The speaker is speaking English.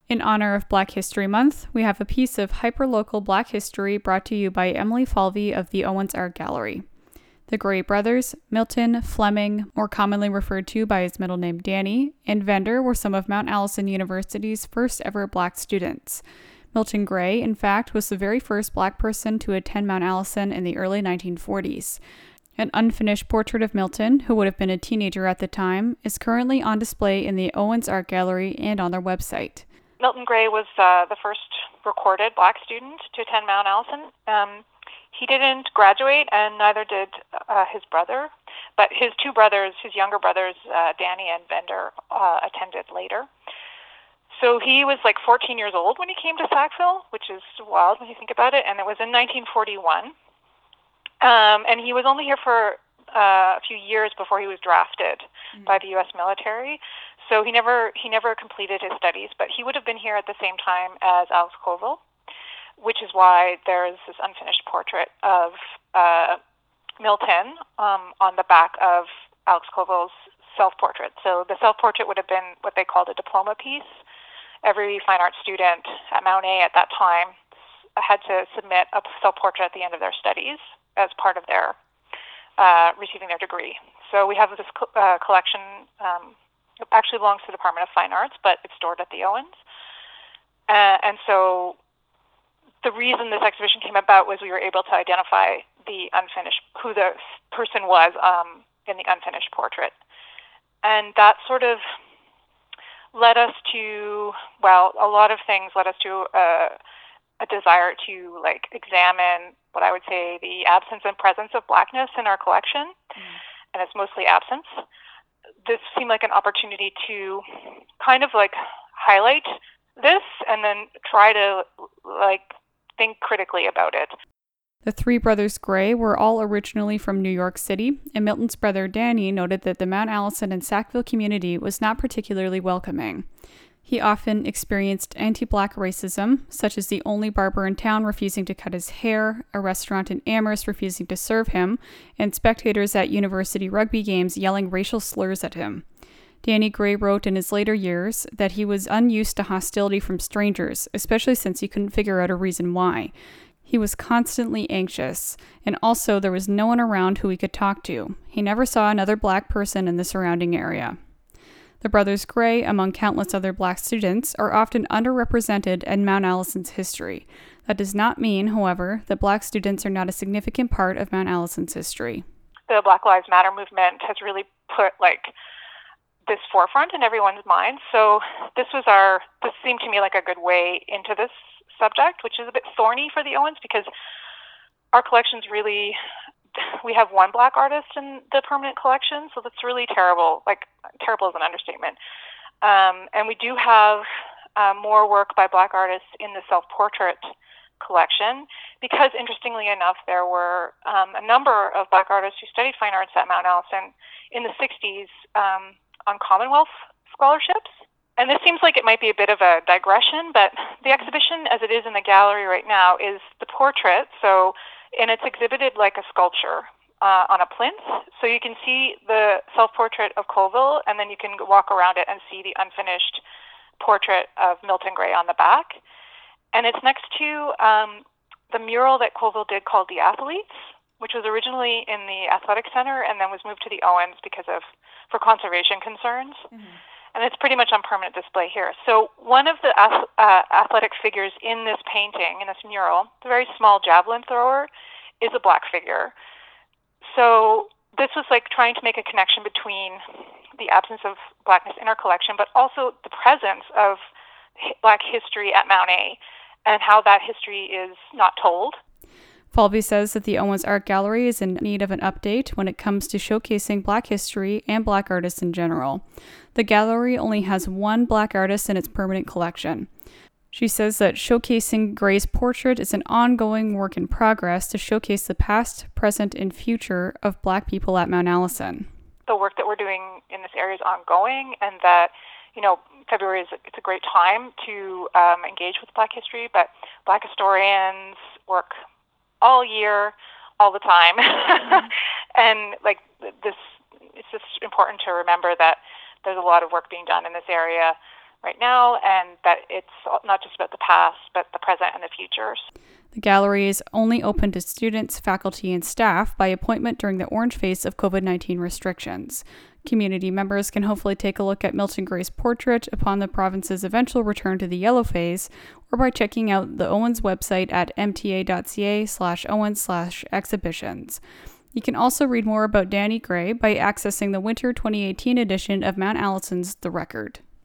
In honor of Black History Month, we have a piece of hyperlocal Black history brought to you by Emily Falvey of the Owens Art Gallery. The Gray brothers, Milton, Fleming, more commonly referred to by his middle name Danny, and Vender were some of Mount Allison University's first ever Black students. Milton Gray, in fact, was the very first Black person to attend Mount Allison in the early 1940s. An unfinished portrait of Milton, who would have been a teenager at the time, is currently on display in the Owens Art Gallery and on their website. Milton Gray was the first recorded Black student to attend Mount Allison. He didn't graduate, and neither did his brother. But his two brothers, his younger brothers, Danny and Vender, attended later. So he was like 14 years old when he came to Sackville, which is wild when you think about it, and it was in 1941. And he was only here for a few years before he was drafted by the U.S. military. So he never completed his studies, but he would have been here at the same time as Alex Colville, which is why there's this unfinished portrait of Milton on the back of Alex Colville's self-portrait. So the self-portrait would have been what they called a diploma piece. Every fine arts student at Mount A at that time had to submit a self-portrait at the end of their studies as part of their receiving their degree. So we have this collection. It actually belongs to the Department of Fine Arts, but it's stored at the Owens. And so the reason this exhibition came about was we were able to identify who the person was in the unfinished portrait. And that sort of led us to, a lot of things led us to a desire to examine what I would say the absence and presence of Blackness in our collection. And it's mostly absence. This seemed like an opportunity to kind of highlight this and then try to think critically about it. The three brothers Gray were all originally from New York City, and Milton's brother Danny noted that the Mount Allison and Sackville community was not particularly welcoming. He often experienced anti-Black racism, such as the only barber in town refusing to cut his hair, a restaurant in Amherst refusing to serve him, and spectators at university rugby games yelling racial slurs at him. Danny Gray wrote in his later years that he was unused to hostility from strangers, especially since he couldn't figure out a reason why. He was constantly anxious, and also there was no one around who he could talk to. He never saw another Black person in the surrounding area. The brothers Gray, among countless other Black students, are often underrepresented in Mount Allison's history. That does not mean, however, that Black students are not a significant part of Mount Allison's history. The Black Lives Matter movement has really put this forefront in everyone's mind. So this seemed to me like a good way into this subject, which is a bit thorny for the Owens because our collection's really, we have one Black artist in the permanent collection, so that's really terrible. Terrible is an understatement. And we do have more work by Black artists in the self-portrait collection because, interestingly enough, there were a number of Black artists who studied fine arts at Mount Allison in the 60s on Commonwealth scholarships. And this seems like it might be a bit of a digression, but the exhibition as it is in the gallery right now is the portrait. And it's exhibited like a sculpture on a plinth. So you can see the self-portrait of Colville, and then you can walk around it and see the unfinished portrait of Milton Gray on the back. And it's next to the mural that Colville did called The Athletes, which was originally in the Athletic Center and then was moved to the Owens for conservation concerns. Mm-hmm. And it's pretty much on permanent display here. So one of the athletic figures in this painting, in this mural, the very small javelin thrower, is a Black figure. So this was trying to make a connection between the absence of Blackness in our collection, but also the presence of Black history at Mount A and how that history is not told. Falvey says that the Owens Art Gallery is in need of an update when it comes to showcasing Black history and Black artists in general. The gallery only has one Black artist in its permanent collection. She says that showcasing Gray's portrait is an ongoing work in progress to showcase the past, present, and future of Black people at Mount Allison. The work that we're doing in this area is ongoing, and that, February it's a great time to engage with Black history, but Black historians work all year, all the time. Mm-hmm. And it's just important to remember that there's a lot of work being done in this area right now, and that it's not just about the past, but the present and the future. The gallery is only open to students, faculty, and staff by appointment during the orange phase of COVID-19 restrictions. Community members can hopefully take a look at Milton Gray's portrait upon the province's eventual return to the yellow phase, or by checking out the Owens website at mta.ca/Owens/exhibitions. You can also read more about Danny Gray by accessing the winter 2018 edition of Mount Allison's The Record.